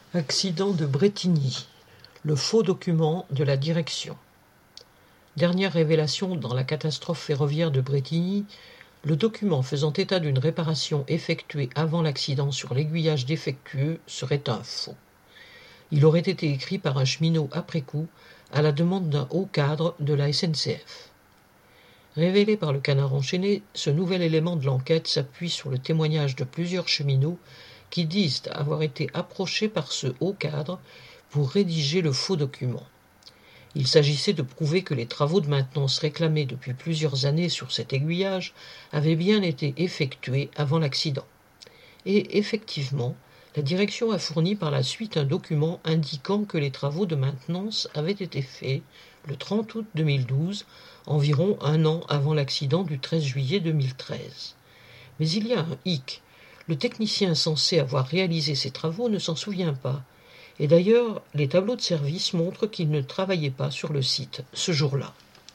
Accident de Brétigny. Le faux document de la direction. Dernière révélation dans la catastrophe ferroviaire de Brétigny, le document faisant état d'une réparation effectuée avant l'accident sur l'aiguillage défectueux serait un faux. Il aurait été écrit par un cheminot après coup, à la demande d'un haut cadre de la SNCF. Révélé par le Canard enchaîné, ce nouvel élément de l'enquête s'appuie sur le témoignage de plusieurs cheminots qui disent avoir été approchés par ce haut cadre pour rédiger le faux document. Il s'agissait de prouver que les travaux de maintenance réclamés depuis plusieurs années sur cet aiguillage avaient bien été effectués avant l'accident. Et effectivement, la direction a fourni par la suite un document indiquant que les travaux de maintenance avaient été faits le 30 août 2012, environ un an avant l'accident du 13 juillet 2013. Mais il y a un hic. Le technicien censé avoir réalisé ces travaux ne s'en souvient pas. Et d'ailleurs, les tableaux de service montrent qu'il ne travaillait pas sur le site ce jour-là.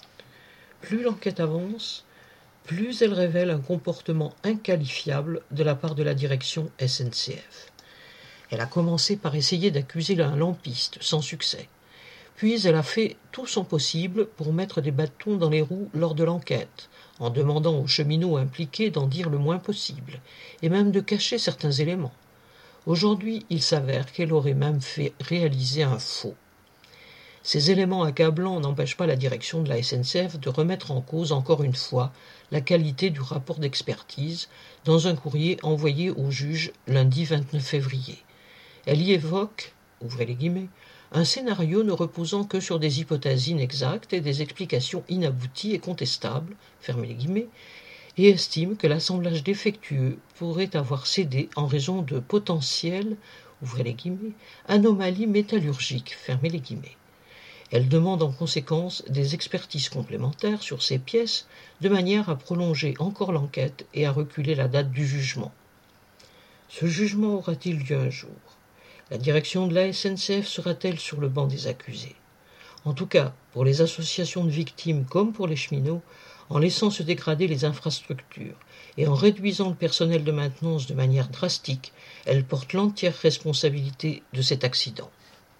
Plus l'enquête avance, plus elle révèle un comportement inqualifiable de la part de la direction SNCF. Elle a commencé par essayer d'accuser un lampiste, sans succès. Puis elle a fait tout son possible pour mettre des bâtons dans les roues lors de l'enquête, en demandant aux cheminots impliqués d'en dire le moins possible, et même de cacher certains éléments. Aujourd'hui, il s'avère qu'elle aurait même fait réaliser un faux. Ces éléments accablants n'empêchent pas la direction de la SNCF de remettre en cause encore une fois la qualité du rapport d'expertise dans un courrier envoyé au juge lundi 29 février. Elle y évoque, ouvrez les guillemets, un scénario ne reposant que sur des hypothèses inexactes et des explications inabouties et contestables, fermez les guillemets, et estime que l'assemblage défectueux pourrait avoir cédé en raison de potentielles, ouvrez les guillemets, anomalies métallurgiques, fermez les guillemets. Elle demande en conséquence des expertises complémentaires sur ces pièces de manière à prolonger encore l'enquête et à reculer la date du jugement. Ce jugement aura-t-il lieu un jour ? La direction de la SNCF sera-t-elle sur le banc des accusés ? En tout cas, pour les associations de victimes comme pour les cheminots, en laissant se dégrader les infrastructures et en réduisant le personnel de maintenance de manière drastique, elle porte l'entière responsabilité de cet accident.